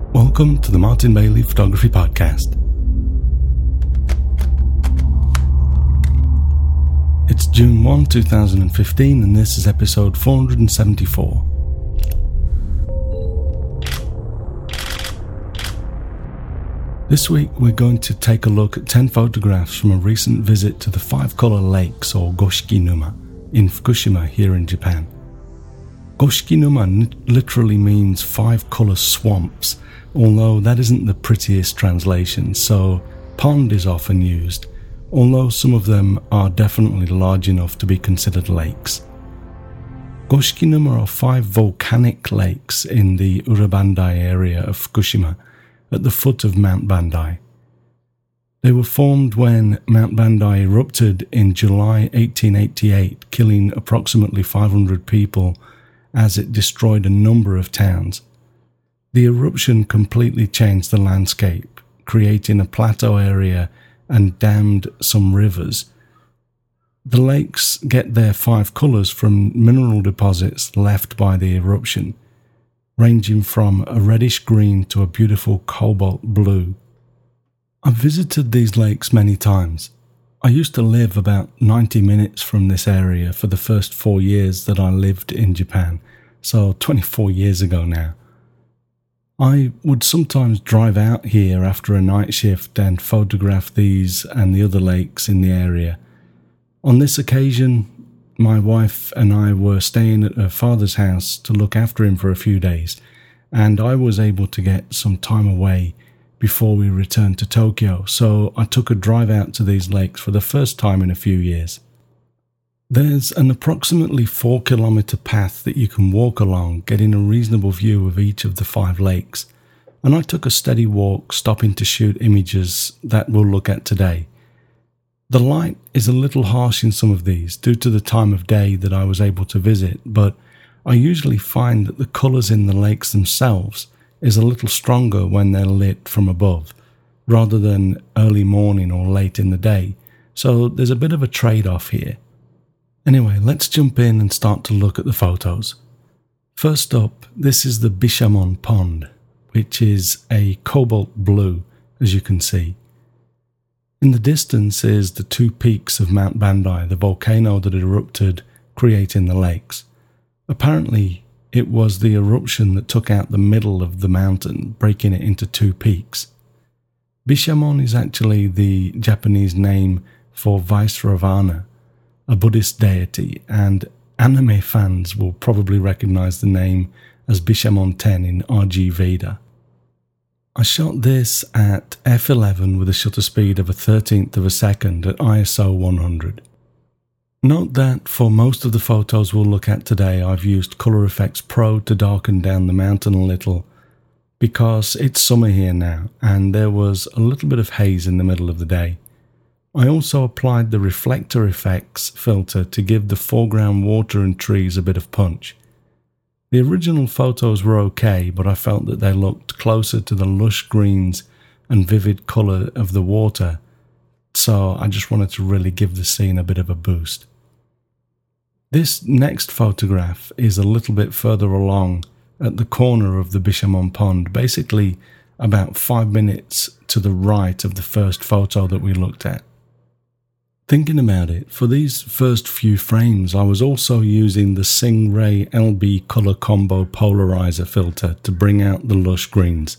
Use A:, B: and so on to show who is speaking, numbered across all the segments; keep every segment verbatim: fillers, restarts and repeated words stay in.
A: Welcome to the Martin Bailey Photography Podcast. It's June first, two thousand fifteen, and this is episode four hundred seventy-four. This week we're going to take a look at ten photographs from a recent visit to the Five Color Lakes, or Goshiki-numa, in Fukushima here in Japan. Goshiki-numa n- literally means five color swamps, although that isn't the prettiest translation, so pond is often used, although some of them are definitely large enough to be considered lakes. Goshiki-numa are five volcanic lakes in the Urabandai area of Fukushima, at the foot of Mount Bandai. They were formed when Mount Bandai erupted in July eighteen eighty-eight, killing approximately five hundred people as it destroyed a number of towns. The eruption completely changed the landscape, creating a plateau area and dammed some rivers. The lakes get their five colours from mineral deposits left by the eruption, ranging from a reddish green to a beautiful cobalt blue. I've visited these lakes many times. I used to live about ninety minutes from this area for the first four years that I lived in Japan, so twenty-four years ago now. I would sometimes drive out here after a night shift and photograph these and the other lakes in the area. On this occasion, my wife and I were staying at her father's house to look after him for a few days, and I was able to get some time away before we returned to Tokyo, so I took a drive out to these lakes for the first time in a few years. There's an approximately four kilometre path that you can walk along, getting a reasonable view of each of the five lakes, and I took a steady walk, stopping to shoot images that we'll look at today. The light is a little harsh in some of these due to the time of day that I was able to visit, but I usually find that the colours in the lakes themselves is a little stronger when they're lit from above, rather than early morning or late in the day, so there's a bit of a trade-off here. Anyway, let's jump in and start to look at the photos. First up, this is the Bishamon Pond, which is a cobalt blue, as you can see. In the distance is the two peaks of Mount Bandai, the volcano that erupted, creating the lakes. Apparently, it was the eruption that took out the middle of the mountain, breaking it into two peaks. Bishamon is actually the Japanese name for Vaisravana, a Buddhist deity, and anime fans will probably recognize the name as Bishamon ten in R G Veda. I shot this at f eleven with a shutter speed of a thirteenth of a second at I S O one hundred. Note that for most of the photos we'll look at today, I've used Color Efex Pro to darken down the mountain a little, because it's summer here now and there was a little bit of haze in the middle of the day. I also applied the Reflector Effects filter to give the foreground water and trees a bit of punch. The original photos were okay, but I felt that they looked closer to the lush greens and vivid colour of the water, so I just wanted to really give the scene a bit of a boost. This next photograph is a little bit further along at the corner of the Bishamon Pond, basically about five minutes to the right of the first photo that we looked at. Thinking about it, for these first few frames I was also using the Singh-Ray L B Color Combo Polarizer filter to bring out the lush greens.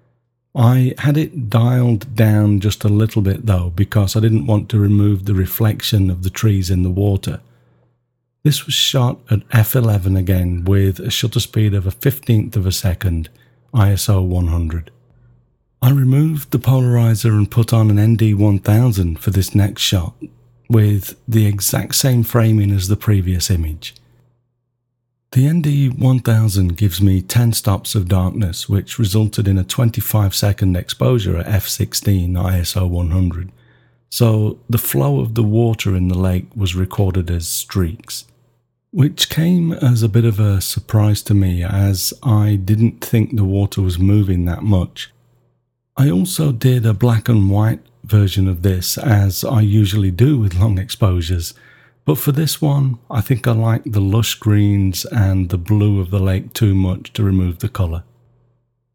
A: I had it dialed down just a little bit though, because I didn't want to remove the reflection of the trees in the water. This was shot at f eleven again with a shutter speed of a fifteenth of a second, I S O one hundred. I removed the polarizer and put on an N D one thousand for this next shot, with the exact same framing as the previous image. The N D one thousand gives me ten stops of darkness, which resulted in a twenty-five second exposure at f sixteen I S O one hundred, so the flow of the water in the lake was recorded as streaks, which came as a bit of a surprise to me as I didn't think the water was moving that much. I also did a black and white version of this, as I usually do with long exposures, but for this one I think I like the lush greens and the blue of the lake too much to remove the colour.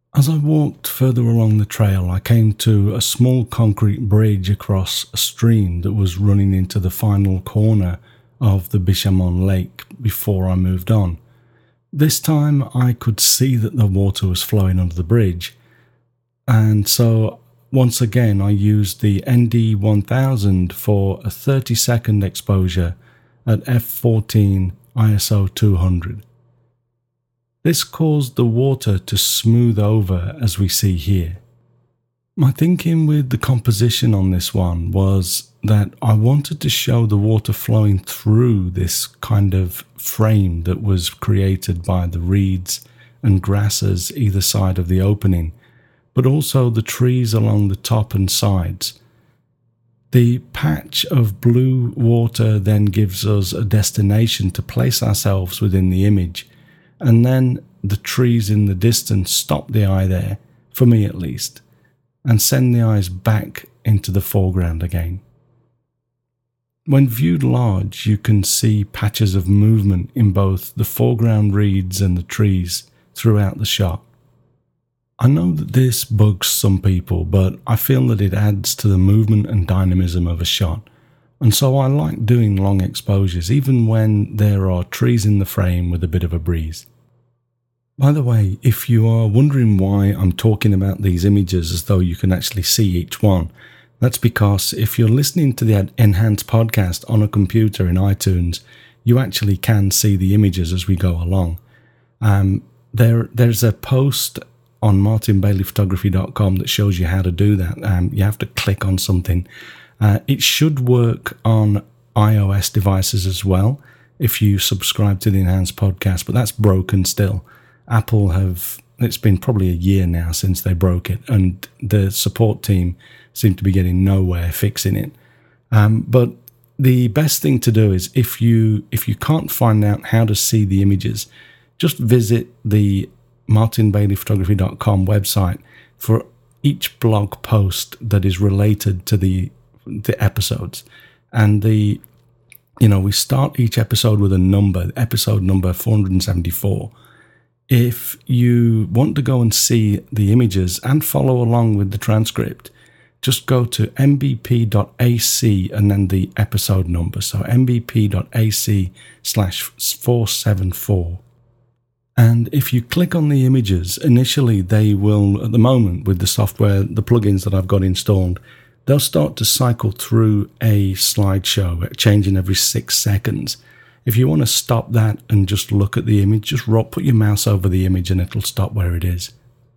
A: As I walked further along the trail, I came to a small concrete bridge across a stream that was running into the final corner of the Bishamon Lake before I moved on. This time I could see that the water was flowing under the bridge, and so once again I used the N D one thousand for a thirty second exposure at f fourteen I S O two hundred. This caused the water to smooth over as we see here. My thinking with the composition on this one was that I wanted to show the water flowing through this kind of frame that was created by the reeds and grasses either side of the opening, but also the trees along the top and sides. The patch of blue water then gives us a destination to place ourselves within the image, and then the trees in the distance stop the eye there, for me at least, and send the eyes back into the foreground again. When viewed large, you can see patches of movement in both the foreground reeds and the trees throughout the shot. I know that this bugs some people, but I feel that it adds to the movement and dynamism of a shot, and so I like doing long exposures even when there are trees in the frame with a bit of a breeze. By the way, if you are wondering why I'm talking about these images as though you can actually see each one, that's because if you're listening to the enhanced podcast on a computer in iTunes, you actually can see the images as we go along. Um, there, there's a post on martin bailey photography dot com that shows you how to do that. Um, you have to click on something. Uh, it should work on iOS devices as well if you subscribe to the enhanced podcast, but that's broken still. Apple have, it's been probably a year now since they broke it, and the support team seem to be getting nowhere fixing it. Um, but the best thing to do is if you if you can't find out how to see the images, just visit the martin bailey photography dot com website for each blog post that is related to the the episodes. And the you know we start each episode with a number, episode number four hundred seventy-four. If you want to go and see the images and follow along with the transcript, just go to m b p dot a c and then the episode number. So m b p dot a c slash four seventy-four. And if you click on the images, initially they will, at the moment with the software, the plugins that I've got installed, they'll start to cycle through a slideshow, changing every six seconds. If you want to stop that and just look at the image, just put your mouse over the image and it'll stop where it is.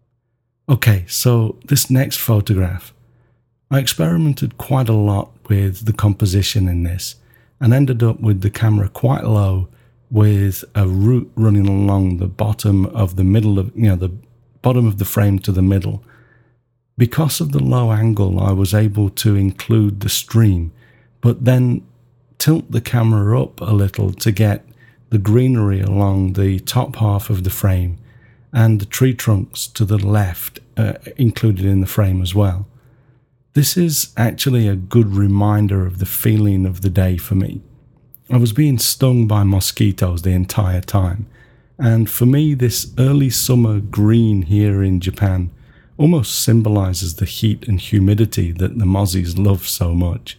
A: Okay, so this next photograph, I experimented quite a lot with the composition in this and ended up with the camera quite low with a route running along the bottom of the middle of, you know, the bottom of the frame to the middle. Because of the low angle, I was able to include the stream, but then tilt the camera up a little to get the greenery along the top half of the frame and the tree trunks to the left uh, included in the frame as well. This is actually a good reminder of the feeling of the day for me. I was being stung by mosquitoes the entire time, and for me this early summer green here in Japan almost symbolizes the heat and humidity that the mozzies love so much.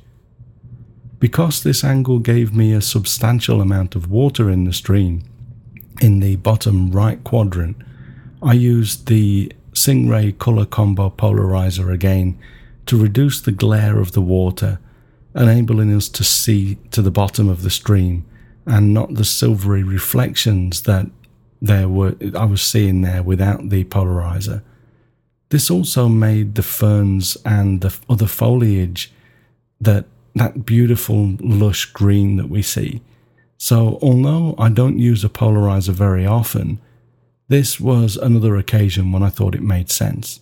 A: Because this angle gave me a substantial amount of water in the stream, in the bottom right quadrant, I used the Singh-Ray Color Combo Polarizer again to reduce the glare of the water, enabling us to see to the bottom of the stream and not the silvery reflections that there were I was seeing there without the polarizer. This also made the ferns and the other foliage that that beautiful lush green that we see. So although I don't use a polarizer very often, this was another occasion when I thought it made sense.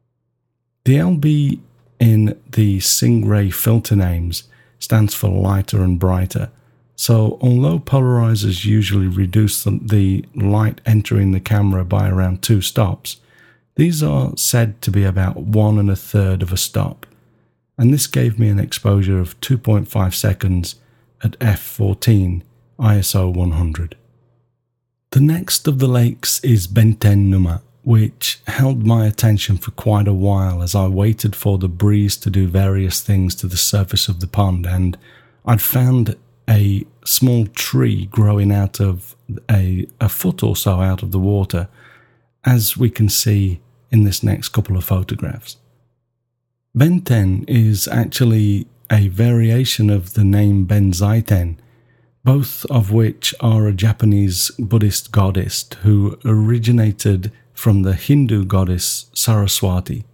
A: The L B in the Singh-Ray filter names stands for lighter and brighter. So although polarizers usually reduce the, the light entering the camera by around two stops, these are said to be about one and a third of a stop. And this gave me an exposure of two point five seconds at f fourteen I S O one hundred. The next of the lakes is Benten Numa, which held my attention for quite a while as I waited for the breeze to do various things to the surface of the pond, and I'd found a small tree growing out of a, a foot or so out of the water, as we can see in this next couple of photographs. Benten is actually a variation of the name Benzaiten, both of which are a Japanese Buddhist goddess who originated from the Hindu goddess Saraswati.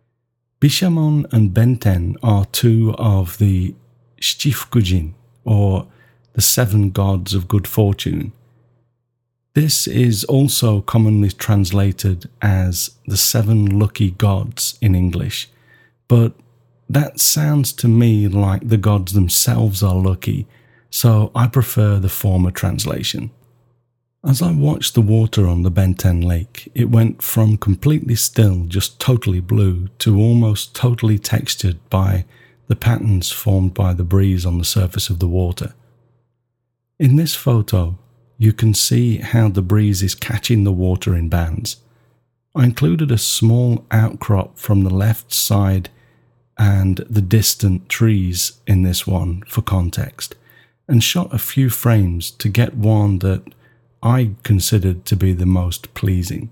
A: Bishamon and Benten are two of the Shichifukujin, or the seven gods of good fortune. This is also commonly translated as the seven lucky gods in English, but that sounds to me like the gods themselves are lucky, so I prefer the former translation. As I watched the water on the Benten Lake, it went from completely still, just totally blue, to almost totally textured by the patterns formed by the breeze on the surface of the water. In this photo, you can see how the breeze is catching the water in bands. I included a small outcrop from the left side and the distant trees in this one for context, and shot a few frames to get one that I considered to be the most pleasing.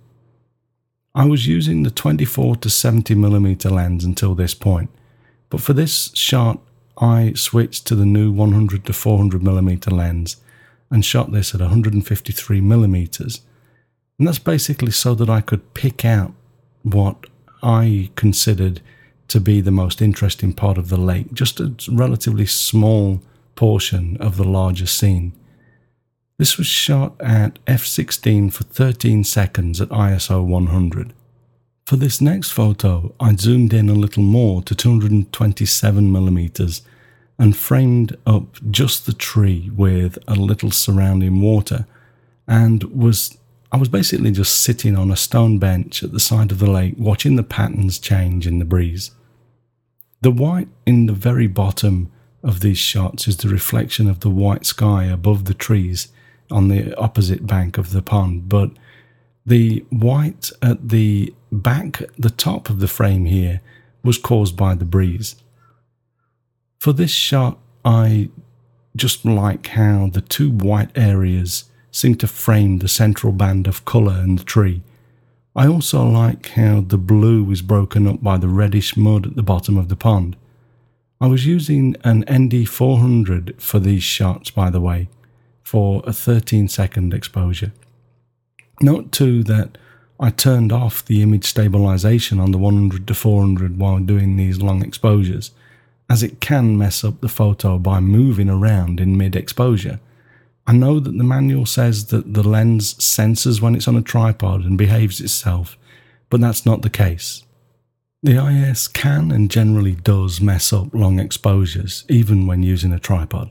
A: I was using the twenty-four to seventy millimeter lens until this point, but for this shot I switched to the new one hundred to four hundred millimeter lens and shot this at one hundred fifty-three millimeters, and that's basically so that I could pick out what I considered to be the most interesting part of the lake, just a relatively small portion of the larger scene. This was shot at f sixteen for thirteen seconds at I S O one hundred. For this next photo, I zoomed in a little more to two hundred twenty-seven millimeters and framed up just the tree with a little surrounding water, and was I was basically just sitting on a stone bench at the side of the lake watching the patterns change in the breeze. The white in the very bottom of these shots is the reflection of the white sky above the trees on the opposite bank of the pond, but the white at the back, the top of the frame here, was caused by the breeze. For this shot, I just like how the two white areas seem to frame the central band of colour in the tree. I also like how the blue is broken up by the reddish mud at the bottom of the pond. I was using an N D four hundred for these shots, by the way, for a thirteen second exposure. Note too that I turned off the image stabilization on the one hundred to four hundred while doing these long exposures, as it can mess up the photo by moving around in mid-exposure. I know that the manual says that the lens senses when it's on a tripod and behaves itself, but that's not the case. The I S can and generally does mess up long exposures, even when using a tripod.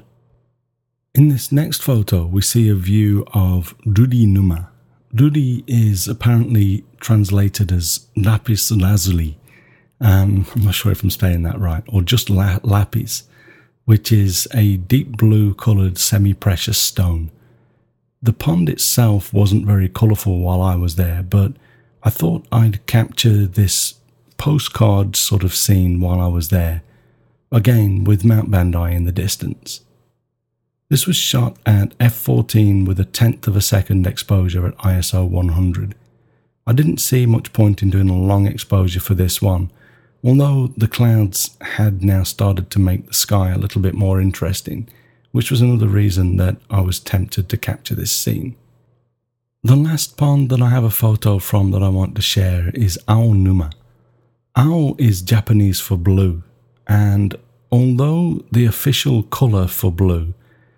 A: In this next photo, we see a view of Ruri Numa. Ruri is apparently translated as lapis lazuli. Um, I'm not sure if I'm saying that right, or just la- lapis, which is a deep blue coloured semi-precious stone. The pond itself wasn't very colourful while I was there, but I thought I'd capture this postcard sort of scene while I was there, again with Mount Bandai in the distance. This was shot at f fourteen with a tenth of a second exposure at I S O one hundred. I didn't see much point in doing a long exposure for this one, although the clouds had now started to make the sky a little bit more interesting, which was another reason that I was tempted to capture this scene. The last pond that I have a photo from that I want to share is Aonuma. Ao is Japanese for blue, and although the official colour for blue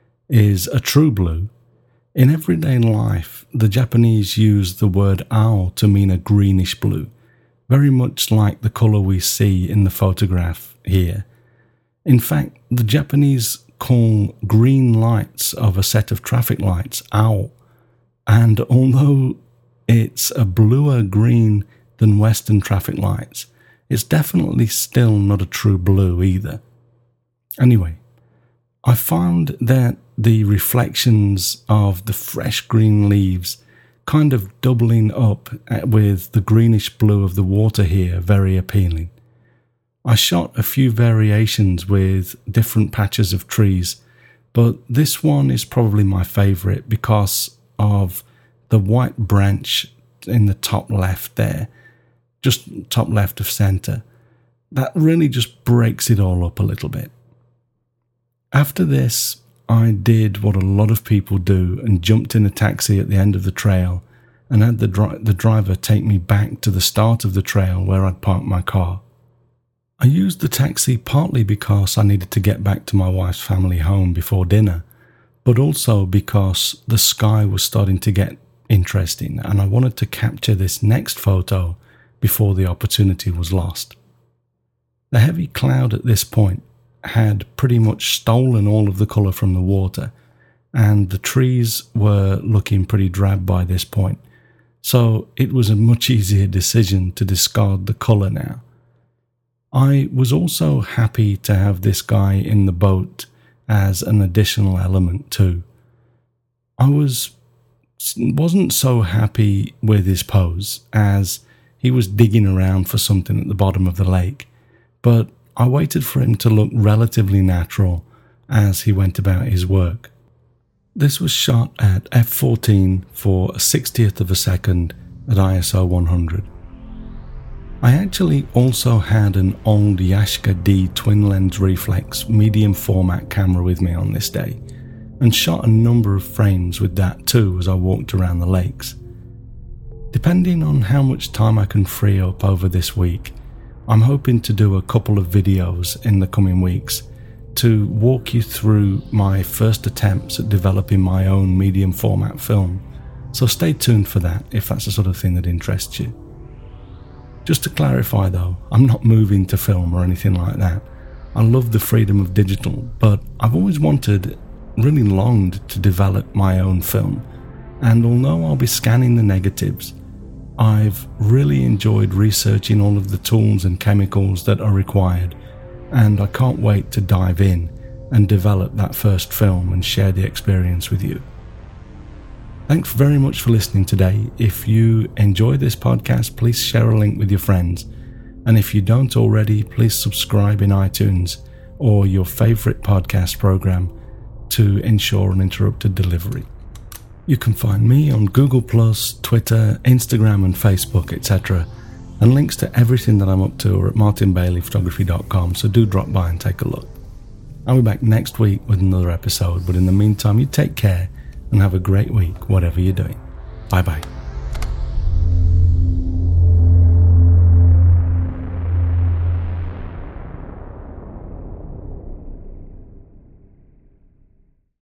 A: is a true blue, in everyday life the Japanese use the word ao to mean a greenish blue, very much like the colour we see in the photograph here. In fact, the Japanese call green lights of a set of traffic lights ao, and although it's a bluer green than Western traffic lights, it's definitely still not a true blue either. Anyway, I found that the reflections of the fresh green leaves kind of doubling up with the greenish blue of the water here very appealing. I shot a few variations with different patches of trees, but this one is probably my favourite because of the white branch in the top left there, just top left of centre. That really just breaks it all up a little bit. After this, I did what a lot of people do and jumped in a taxi at the end of the trail and had the, dri- the driver take me back to the start of the trail where I'd parked my car. I used the taxi partly because I needed to get back to my wife's family home before dinner, but also because the sky was starting to get interesting and I wanted to capture this next photo before the opportunity was lost. The heavy cloud at this point had pretty much stolen all of the colour from the water, and the trees were looking pretty drab by this point, so it was a much easier decision to discard the colour now. I was also happy to have this guy in the boat as an additional element too. I was, wasn't so happy with his pose as he was digging around for something at the bottom of the lake, but I waited for him to look relatively natural as he went about his work. This was shot at f fourteen for a sixtieth of a second at I S O one hundred. I actually also had an old Yashica D twin lens reflex medium format camera with me on this day and shot a number of frames with that too as I walked around the lakes. Depending on how much time I can free up over this week, I'm hoping to do a couple of videos in the coming weeks to walk you through my first attempts at developing my own medium format film, so stay tuned for that if that's the sort of thing that interests you. Just to clarify though, I'm not moving to film or anything like that. I love the freedom of digital, but I've always wanted, really longed to develop my own film, and although I'll be scanning the negatives, I've really enjoyed researching all of the tools and chemicals that are required, and I can't wait to dive in and develop that first film and share the experience with you. Thanks very much for listening today. If you enjoy this podcast, please share a link with your friends, and if you don't already, please subscribe in iTunes or your favourite podcast program to ensure uninterrupted delivery. You can find me on Google plus, Twitter, Instagram and Facebook, et cetera. And links to everything that I'm up to are at martin bailey photography dot com, so do drop by and take a look. I'll be back next week with another episode, but in the meantime, you take care and have a great week, whatever you're doing. Bye bye.